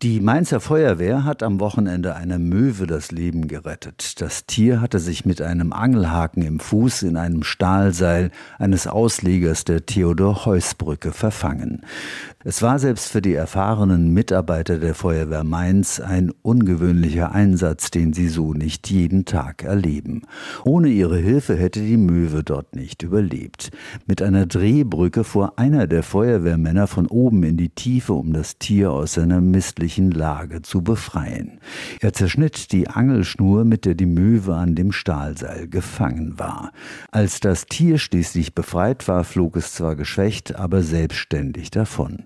Die Mainzer Feuerwehr hat am Wochenende einer Möwe das Leben gerettet. Das Tier hatte sich mit einem Angelhaken im Fuß in einem Stahlseil eines Auslegers der Theodor-Heuss-Brücke verfangen. Es war selbst für die erfahrenen Mitarbeiter der Feuerwehr Mainz ein ungewöhnlicher Einsatz, den sie so nicht jeden Tag erleben. Ohne ihre Hilfe hätte die Möwe dort nicht überlebt. Mit einer Drehbrücke fuhr einer der Feuerwehrmänner von oben in die Tiefe, um das Tier aus seiner misslichen Lage zu befreien. Er zerschnitt die Angelschnur, mit der die Möwe an dem Stahlseil gefangen war. Als das Tier schließlich befreit war, flog es zwar geschwächt, aber selbstständig davon.